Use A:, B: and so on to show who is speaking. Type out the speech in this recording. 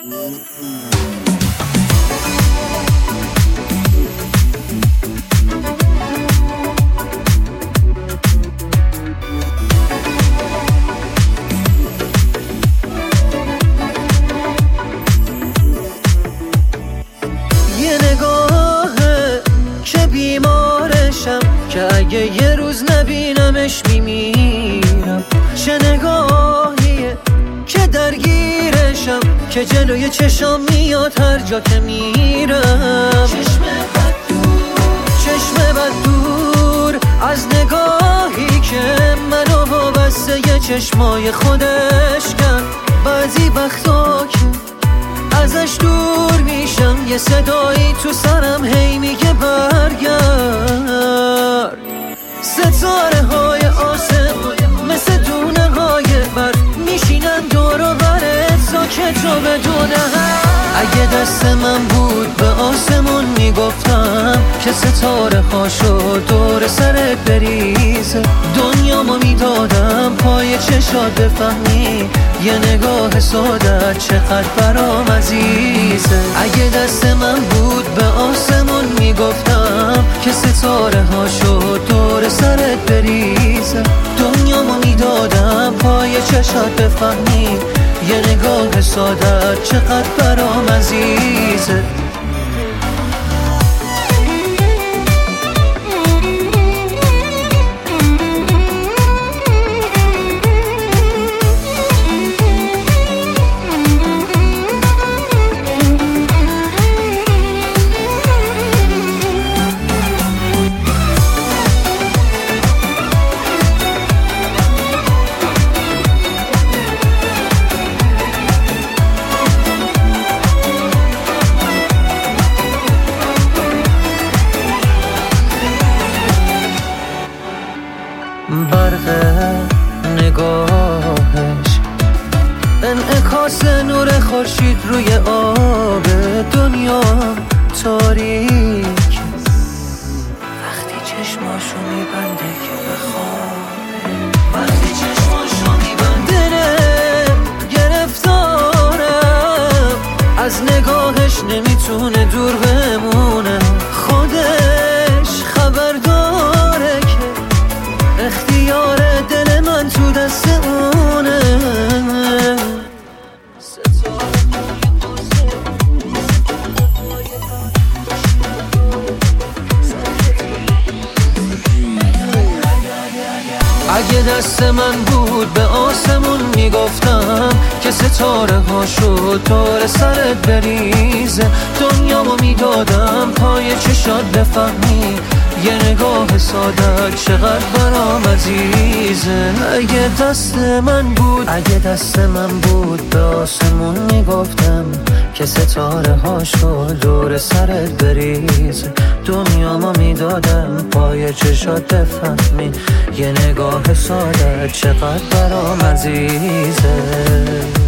A: یه نگاهه که بیمارشم، که اگه یه روز نبینمش میمیرم. چه نگاهیه که درگیرشم، که جلوی چشام میاد هر جا که میرم. چشم بد دور از نگاهی که منو وابسته یه چشمای خودش کرد. بعضی وقتا که ازش دور میشم، یه صدایی تو سرم هی میگه برگرد. ستاره های آسمون مثل دونه های برف میشینن دور و برت ساکت و بدون حرف. اگه دست من بود به آسمون میگفتم که ستاره هاشو دور سرت بریزه. دنیامو میدادم پای چشات بفهمی یه نگاه ساده چقدر برام عزیزه. اگه دست من بود به آسمون میگفتم که ستاره هاشو دور سرت بریزه. دنیامو میدادم پای چشات بفهمی یه نگاه ساده چقدر برام عزیزه. برق نگاهش انعکاس نور خورشید روی آب دنیا تاریک. وقتی چشماشو میبنده که بخوابه، وقتی چشماشو میبنده دلم گرفتارم از نگاهش نمیتونه دور بمونه. خودش خبر داره که اختیار دل من تو دست اونه. اگه دست من بود به آسمون میگفتم که ستاره هاشو دور سرت بریزه. دنیامو میدادم پای چشات بفهمی یه نگاه ساده چقدر برام عزیزه. اگه دست من بود به آسمون میگفتم که ستاره هاشو دور سرت بریزه. دنیامو میدادم پای چشات بفهمی یه نگاه ساده چقدر برام عزیزه.